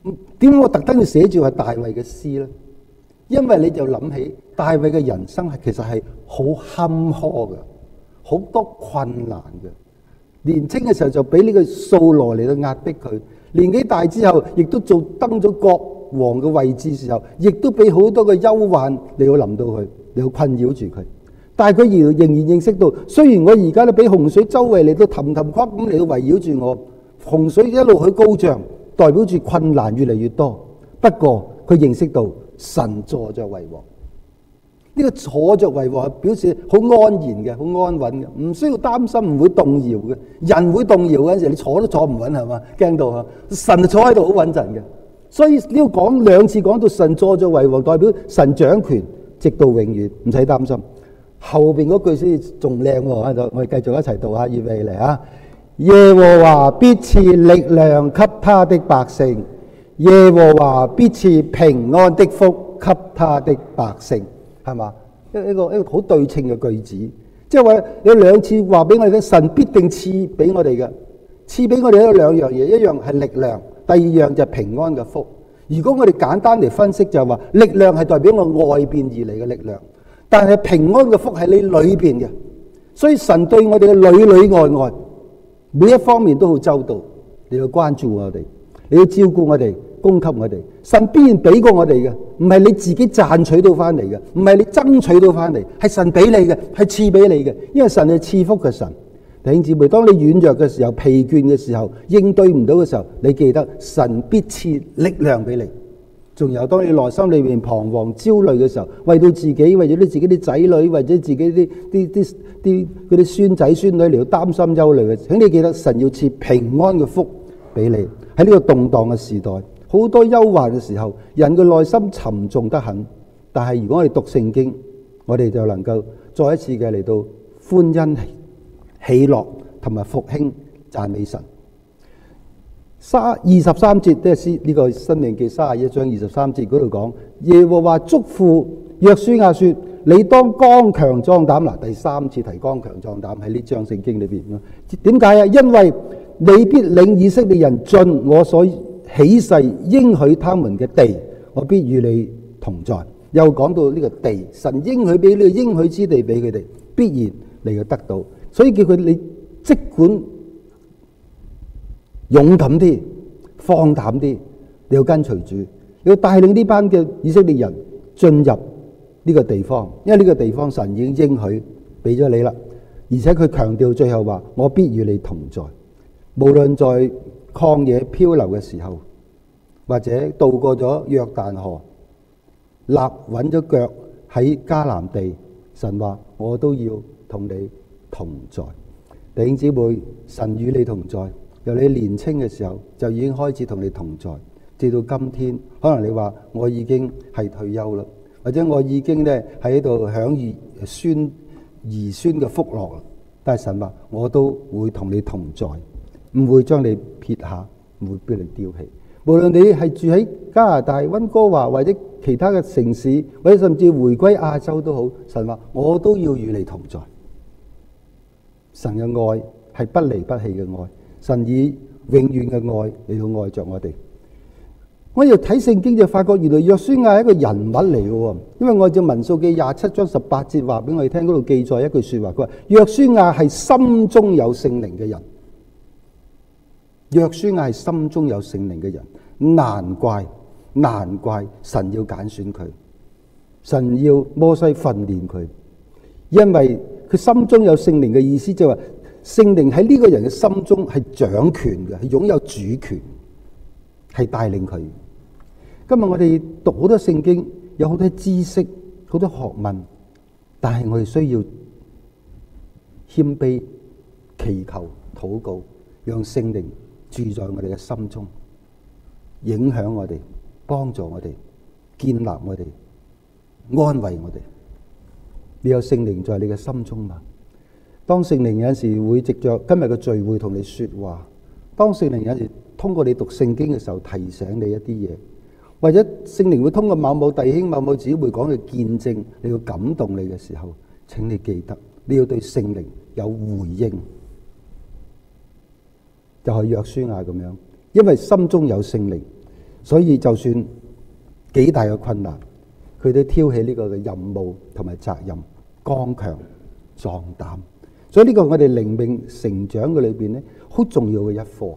Speaker 2: 點解我特登要寫住係大衛嘅詩咧？因為你就諗起大衛嘅人生係其實係好坎坷嘅，好多困難嘅。年青嘅時候就俾呢個掃羅嚟到壓迫佢，年紀大之後亦都做登咗國王嘅位置時候，亦都俾好多嘅憂患嚟到臨到佢，嚟到困擾住佢。但係佢仍仍然認識到，雖然我而家咧俾洪水周圍嚟到氹氹框咁嚟到圍繞住我，洪水一路去高漲，代表住困難越嚟越多。不過佢認識到神坐着為王，呢個坐着為王表示好安然嘅，好安穩嘅，唔需要擔心，唔會動搖嘅。人會動搖嗰陣時，你坐都坐唔穩係嘛？驚到啊！神坐喺度好穩陣嘅。所以呢度講兩次講到神坐着為王，代表神掌權直到永遠，唔使擔心。後邊嗰句先至仲靚喎，喺度我哋繼續一齊讀下，預備嚟啊！耶和華必賜力量給他的百姓，耶和華必賜平安的福給他的百姓，係嘛？一一個一個好對稱嘅句子，即係話有兩次話俾我哋聽，神必定賜俾我哋嘅，賜俾我哋有兩樣嘢，一樣係力量，第二樣就係平安嘅福。如果我哋簡單嚟分析就係話，力量係代表我外邊而嚟嘅力量。但係平安嘅福係你裏邊嘅，所以神對我哋嘅裏裏外外每一方面都好周到，你要關注我哋，你要照顧我哋，供給我哋。神必然俾過我哋嘅，唔係你自己賺取到翻嚟嘅，唔係你爭取到翻嚟，係神俾你嘅，係賜俾你嘅。因為神係賜福嘅神。弟兄姊妹，當你軟弱嘅時候、疲倦嘅時候、應對唔到嘅時候，你記得神必賜力量俾你。仲有，當你內心裏面彷徨焦慮嘅時候，為到自己，為咗啲自己啲仔女，或者自己啲啲啲啲嗰啲孫仔孫女嚟到擔心憂慮嘅，請你記得神要賜平安嘅福俾你。喺呢個動盪嘅時代，好多憂患嘅時候，人嘅內心沉重得很。但係如果我哋讀聖經，我哋就能夠再一次嘅嚟到歡欣喜樂同埋復興讚美神。二十三節即係呢個申命記三十一章二十三節嗰度講，耶和華囑咐約書亞說：你當剛強壯膽。嗱，第三次提剛強壯膽喺呢章聖經裏邊。點解啊？因為你必領以色列人進我所起誓應許他們嘅地，我必與你同在。又講到呢個地，神應許俾呢個應許之地俾佢哋，必然你要得到。所以叫佢你即管勇敢啲，放膽啲，你要跟隨主，你要帶領呢班嘅以色列人進入呢個地方，因為呢個地方神已經應許俾咗你啦。而且佢強調最後話：我必與你同在。無論在曠野漂流嘅時候，或者渡過咗約旦河，立穩咗腳喺迦南地，神話我都要同你同在。弟兄姊妹，神與你同在。由你年青嘅時候就已經開始同你同在，直到今天，可能你話我已經係退休啦，或者我已經咧喺度享兒孫兒孫嘅福樂啦。但係神話我都會同你同在，唔會將你撇下，唔會俾你丟棄。無論你係住喺加拿大溫哥華或者其他嘅城市，或者甚至回歸亞洲都好，神話我都要與你同在。神嘅愛係不離不棄嘅愛。神以永遠嘅愛嚟到愛着我哋。我又睇聖經就發覺，原來約書亞係一個人物嚟嘅。因為按照民數記廿七章十八節話俾我哋聽，嗰度記載一句說話，佢話約書亞係心中有聖靈嘅人。約書亞係心中有聖靈嘅人，難怪難怪神要揀選佢，神要摩西訓練佢，因為佢心中有聖靈嘅意思，就係話聖靈喺呢個人嘅心中係掌權嘅，係擁有主權，係帶領佢。今日我哋讀好多聖經，有好多知識，好多學問，但係我哋需要謙卑、祈求、禱告，讓聖靈住在我哋嘅心中，影響我哋，幫助我哋，建立我哋，安慰我哋。你有聖靈在你嘅心中嘛？當聖靈有陣時會藉着今日嘅聚會同你說話，當聖靈有陣時通過你讀聖經嘅時候提醒你一啲嘢，或者聖靈會通過某某弟兄某某姊妹講嘅見證，你要感動你嘅時候，請你記得你要對聖靈有回應，就係約書亞咁樣，因為心中有聖靈， 所以就算幾大嘅困難，佢都挑起呢個嘅任務同埋責任，剛強壯膽。所以呢個我哋靈命成長嘅裏邊咧，好重要嘅一課。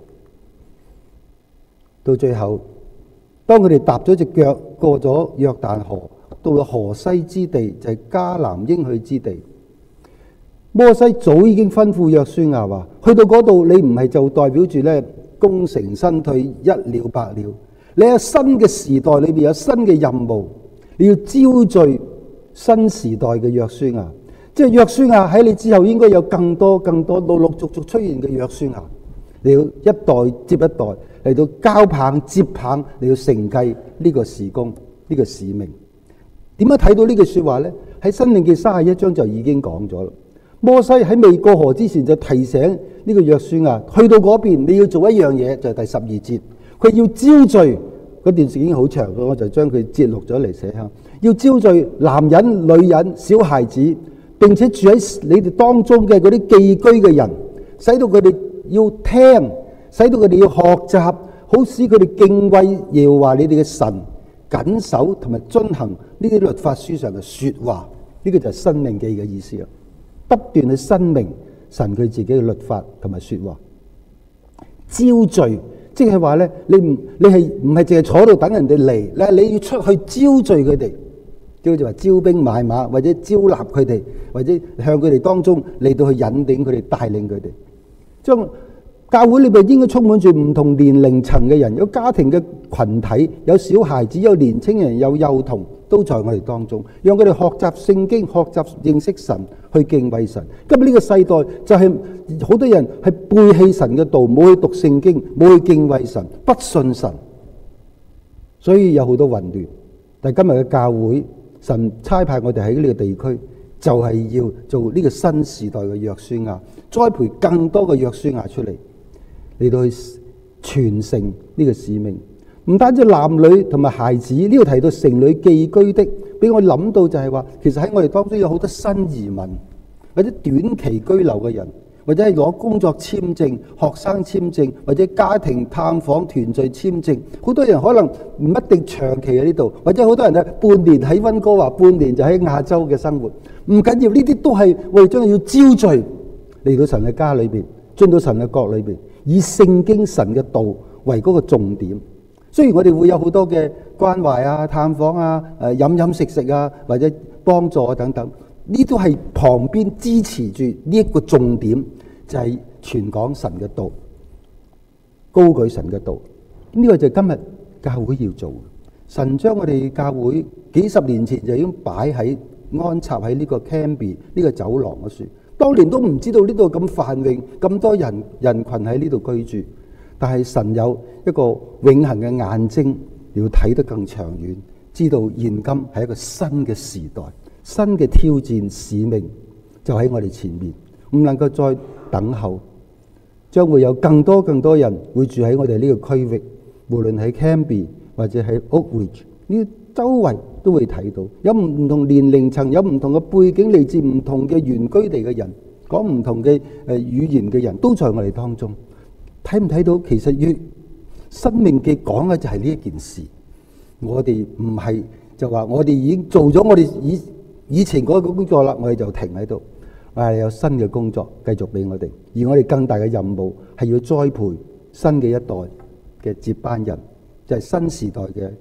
Speaker 2: 到最後，當佢哋踏咗隻腳過咗約旦河，到咗河西之地，就係迦南應許之地。摩西早已經吩咐約書亞話：去到嗰度，你唔係就代表住咧功成身退，一了百了。你喺新嘅時代裏邊有新嘅任務，你要招聚新時代嘅約書亞。即係約書亞喺你之後應該有更多更多陸陸續續出現嘅約書亞。你要一代接一代嚟到交棒接棒，你要承繼呢個事工，呢個使命。點樣睇到呢句說話呢？喺申命記三十一章就已經講咗啦。摩西喺未過河之前就提醒呢個約書亞，去到嗰邊你要做一樣嘢，就係第十二節，佢要招聚。嗰段時已經好長，我就將佢節錄咗嚟寫下。要招聚男人、女人、小孩子，並且住喺你哋當中嘅嗰啲寄居嘅人，使到佢哋要聽，使到佢哋要學習，好使佢哋敬畏耶和華你哋嘅神，謹守同埋遵行呢啲律法書上嘅說話。呢、這個就係申命記嘅意思啦。不斷去申明神佢自己嘅律法同埋說話，招聚。即係話咧，你唔你係唔係淨係坐度等人哋嚟咧？你要出去招聚佢哋，即係好似話招兵買馬，或者招納佢哋，或者向佢哋當中嚟到去引領佢哋，帶領佢哋。將教會裏邊應該充滿住唔同年齡層嘅人，有家庭嘅群體，有小孩子，有年青人，有幼童，都在我哋當中，讓佢哋學習聖經，學習認識神，去敬畏神。今日呢個世代就係好多人係背棄神嘅道，冇去讀聖經，冇去敬畏神，不信神，所以有好多混亂。但係今日嘅教會，神差派我哋喺呢個地區，就係要做呢個新時代嘅約書亞，栽培更多嘅約書亞出嚟，嚟到去傳承呢個使命。唔單止男女同埋孩子，呢度提到城裏寄居的，俾我諗到就係話，其實喺我哋當中有好多新移民，或者短期居留嘅人，或者係攞工作簽證、學生簽證，或者家庭探訪團聚簽證。好多人可能唔一定長期喺呢度，或者好多人係半年喺溫哥華，半年就喺亞洲嘅生活。唔緊要，呢啲都係我哋將要招聚嚟到神嘅家裏邊，進到神嘅國裏邊，以聖經神嘅道為嗰個重點。雖然我哋會有好多嘅關懷啊、探訪啊、誒飲飲食食啊，或者幫助啊等等，呢都係旁邊支持住呢一個重點，就係傳講神嘅道，高舉神嘅道。呢個就係今日教會要做。神將我哋教會幾十年前就已經擺喺安插喺呢個 Cambie 呢個走廊嗰處，當年都唔知道呢度咁繁榮，咁多人人群喺呢度居住。但係神有一個永恆嘅眼睛，要睇得更長遠，知道現今係一個新嘅時代，新嘅挑戰使命就喺我哋前面，唔能夠再等候。將會有更多更多人會住喺我哋呢個區域，無論喺 Cambie 或者喺 Oakridge 呢周圍都會睇到，有唔同年齡層，有唔同嘅背景，嚟自唔同嘅原居地嘅人，講唔同嘅誒語言嘅人都在我哋當中。睇唔睇到？其實要申命記講嘅就係呢一件事。我哋唔係就話我哋已經做咗我哋以以前嗰個工作啦，我哋就停喺度。我哋有新嘅工作繼續俾我哋，而我哋更大嘅任務係要栽培新嘅一代嘅接班人，就係新時代嘅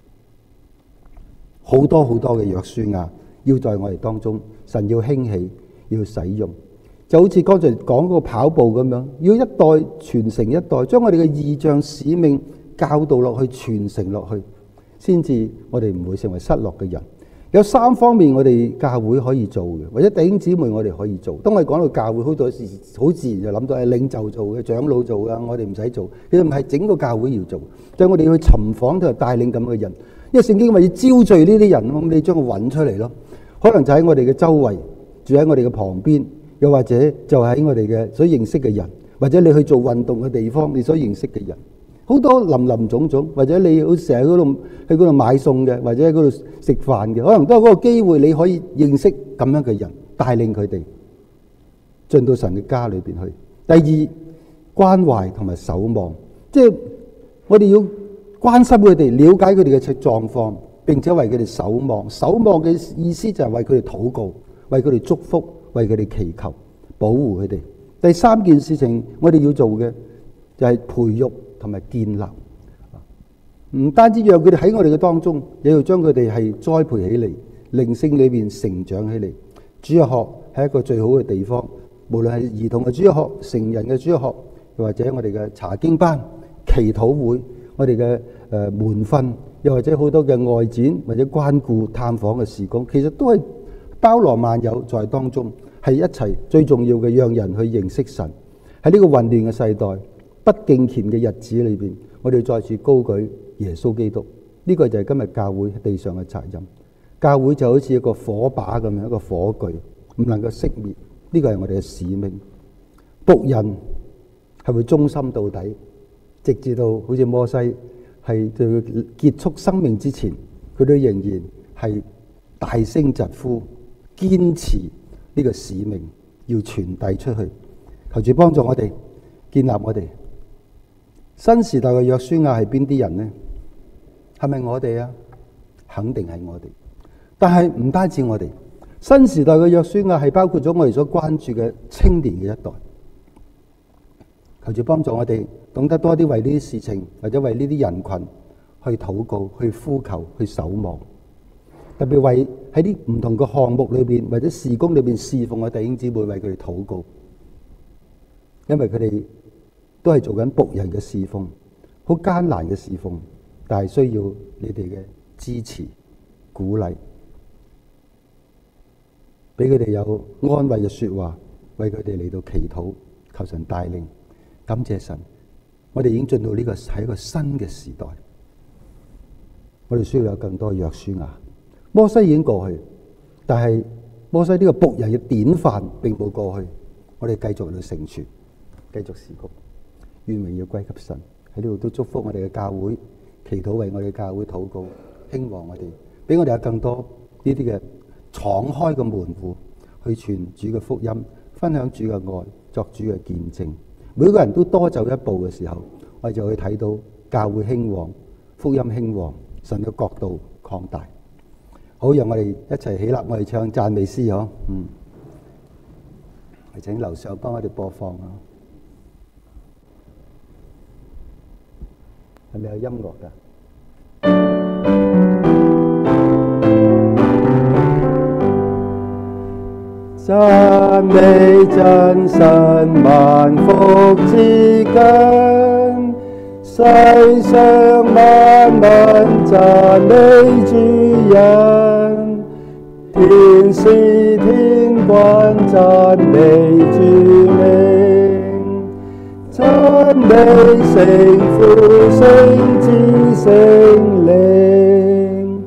Speaker 2: 好多好多嘅約書亞，要在我哋當中，神要興起，要使用。就好似剛才講嗰個跑步咁樣，要一代傳承一代，將我哋嘅異象使命教導落去，傳承落去，先至我哋唔會成為失落嘅人。有三方面我哋教會可以做嘅，或者弟兄姊妹我哋可以做。當我哋講到教會，好多時好自然就諗到係領袖做嘅、長老做嘅，我哋唔使做。其實唔係整個教會要做，就係我哋要去尋訪同埋帶領咁嘅人。因為聖經話要招聚呢啲人，咁你將佢揾出嚟咯。可能就喺我哋嘅周圍，住喺我哋嘅旁邊。又或者就喺我哋嘅所認識嘅人，或者你去做運動嘅地方，你所認識嘅人，好多林林總總，或者你好成日嗰度去嗰度買餸嘅，或者喺嗰度食飯嘅，可能都係嗰個機會，你可以認識咁樣嘅人，帶領佢哋進到神嘅家裏邊去。第二，關懷同埋守望，即係我哋要關心佢哋，了解佢哋嘅狀況，並且為佢哋守望。守望嘅意思就係為佢哋禱告，為佢哋祝福，為佢哋祈求，保護佢哋。第三件事情我哋要做嘅就係培育同埋建立，唔單止讓佢哋喺我哋嘅當中，也要將佢哋係栽培起嚟，靈性裏邊成長起嚟。主日學係一個最好嘅地方，無論係兒童嘅主日學、成人嘅主日學，又或者我哋嘅查經班、祈禱會，我哋嘅誒門訓，又或者好多嘅外展或者關顧探訪嘅事工，其實都係包羅萬有在當中，係一齊最重要嘅，讓人去認識神。喺呢個混亂嘅世代、不敬虔嘅日子裏邊，我哋再次高舉耶穌基督。呢個就係今日教會地上嘅責任。教會就好似一個火把咁樣，一個火炬，唔能夠熄滅。呢個係我哋嘅使命。僕人係會忠心到底，直至到好似摩西係對佢結束生命之前，佢都仍然係大聲疾呼，堅持呢個使命要傳遞出去。求主幫助我哋，建立我哋。新時代嘅約書亞係邊啲人呢？係咪我哋啊？肯定係我哋。但係唔單止我哋，新時代嘅約書亞係包括咗我哋所關注嘅青年嘅一代。求主幫助我哋懂得多啲為呢啲事情，或者為呢啲人群去禱告、去呼求、去守望。特別為喺啲唔同嘅項目裏邊或者事工裏邊侍奉嘅弟兄姊妹，為佢哋禱告，因為佢哋都係做緊僕人嘅侍奉，好艱難嘅侍奉，但係需要你哋嘅支持、鼓勵。俾佢哋有安慰嘅說話，為佢哋嚟到祈禱，求神帶領。感謝神，我哋已經進到呢個係一個新嘅時代。我哋需要有更多約書亞。摩西已經過去，但係摩西呢個僕人嘅典範並冇過去。我哋繼續去成全，繼續事工，願榮耀歸給神。喺呢度都祝福我哋嘅教會，祈禱為我哋嘅教會禱告，興旺我哋，俾我哋有更多呢啲嘅敞開嘅門戶去傳主嘅福音，分享主嘅愛，作主嘅見證。每個人都多走一步嘅時候，我哋就會睇到教會興旺，福音興旺，神嘅國度擴大。好，讓我哋一齊起立，我哋唱讚美詩嗬。嗯，請樓上幫我哋播放啊。係咪有音樂㗎？讚美真神萬福之根，世上萬民讚美主人，天使天君讚美主名，讚美聖父聖子聖靈。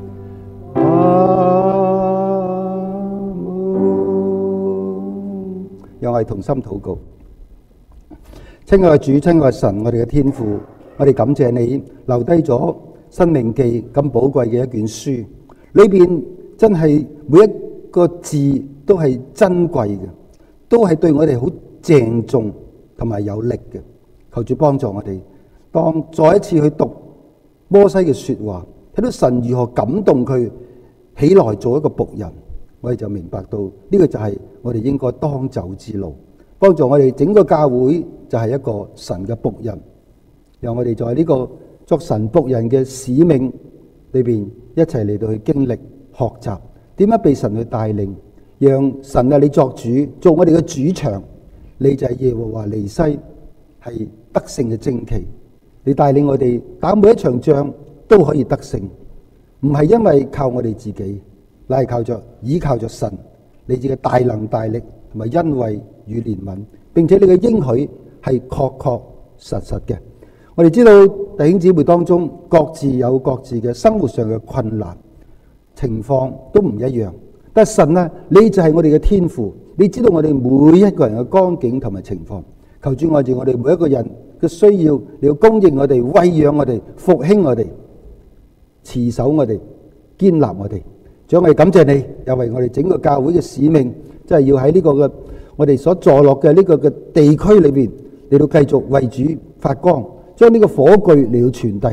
Speaker 2: 讓我哋同心禱告。親愛嘅主，親愛嘅神，我哋嘅天父，我哋感謝你留低咗《申命記》咁寶貴嘅一卷書，裏邊真係每一個字都係珍貴嘅，都係對我哋好鄭重同埋有力嘅。求主幫助我哋，當再一次去讀摩西嘅說話，睇到神如何感動佢起來做一個僕人，我哋就明白到呢個就係我哋應該當走之路，幫助我哋整個教會就係一個神嘅僕人，讓我哋在呢個作神僕人嘅使命裏邊一齊嚟到去經歷學習點樣被神去帶領，讓神啊你作主，做我哋嘅主場，你就係耶和華尼西，係得勝嘅旌旗，你帶領我哋打每一場仗都可以得勝，唔係因為靠我哋自己，乃係靠着倚靠着神你自己嘅大能大力同埋恩惠與憐憫，並且你嘅應許係確確實實嘅。我哋知道弟兄姊妹當中各自有各自嘅生活上嘅困難情況都唔一樣，但神啊，你就係我哋嘅天父，你知道我哋每一個人嘅光景同埋情況，求主愛住我哋每一個人嘅需要，你要供應我哋，餵養我哋，復興我哋，持守我哋，堅立我哋。主，我哋感謝你，又為我哋整個教會嘅使命，即係要喺呢個嘅我哋所坐落嘅呢個嘅地區裏邊，嚟到繼續為主發光，將呢個火炬嚟到傳遞。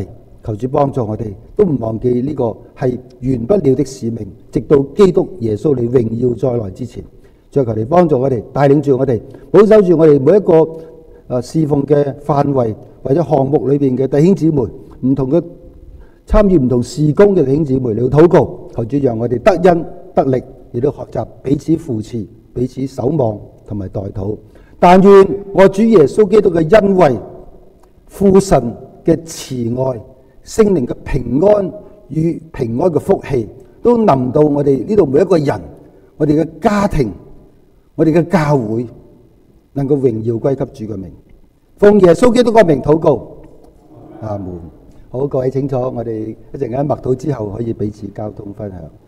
Speaker 2: 求主幫助我哋，都唔忘記呢個係完不了的使命，直到基督耶穌你榮耀再來之前。再求你幫助我哋，帶領住我哋，保守住我哋每一個誒侍奉嘅範圍或者項目裏邊嘅弟兄姊妹，唔同嘅參與唔同事工嘅弟兄姊妹，你要禱告，求主讓我哋得恩得力，亦都學習彼此扶持、彼此守望同埋代禱。但願我主耶穌基督嘅恩惠、父神嘅慈愛、聖靈嘅平安與平安嘅福氣，都臨到我哋呢度每一個人，我哋嘅家庭，我哋嘅教會，能夠榮耀歸給主嘅名，奉耶穌基督嘅名禱告，阿門。好，各位請坐，我哋一陣間默禱之後可以彼此交通分享。